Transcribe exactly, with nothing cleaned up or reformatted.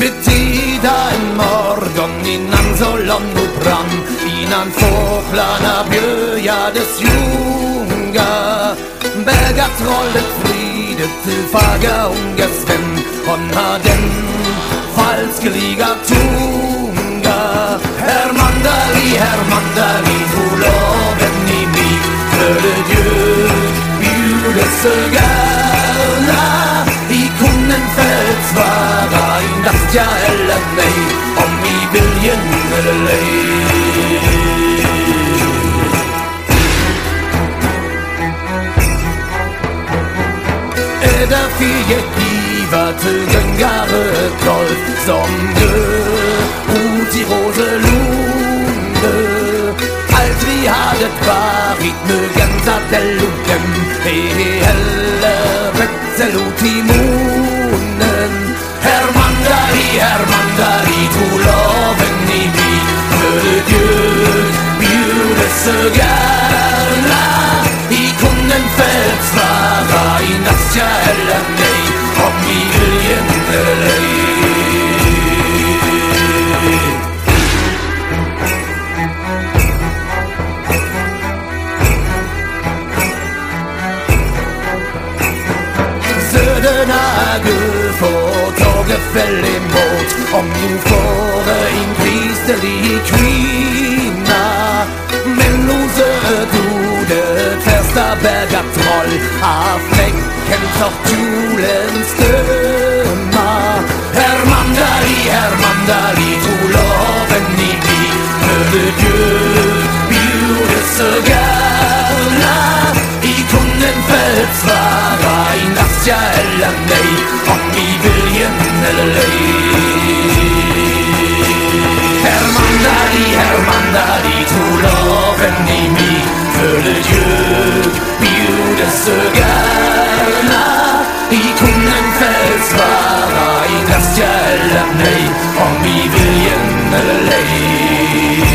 Betida en morgon innan solen går fram, innan fåglarna bjöjades junga, Bergatrollet flydet till faga ungas vän, hon har den falskeliga tunga. Herr Mandali, herr Mandali, tro loven i mig, för det Gud bjuder så gärna. I konen föds vara i natt, ja eller nej, om i viljen eller ej. Därför gick giva till gängare troll som dö ut i Roselunde. Allt vi hade varit mögens att eluden är heller växelot i munnen. Herr Mandali, herr Mandali, tro loven i mig, för Gud bjuder så gärna. I kunden föds vara i natt, ja eller nej, om i viljen eller ej. Söderna Gud får taget fäll emot, om nu får en kristelig kvinna. Men lose du det första Bergatroll av fläcken för kjolens stöma. Herr Mandali, herr Mandali, tro loven i mig, för Gud bjuder så gärna. I kunden föds vara i natt, ja eller nej, om i viljen eller ej. Herr Mandali, herr Mandali, tro loven i mig, för Gud bjuder så gärna. I kunden föds vara i natt, ja eller nej, om i viljen eller ej.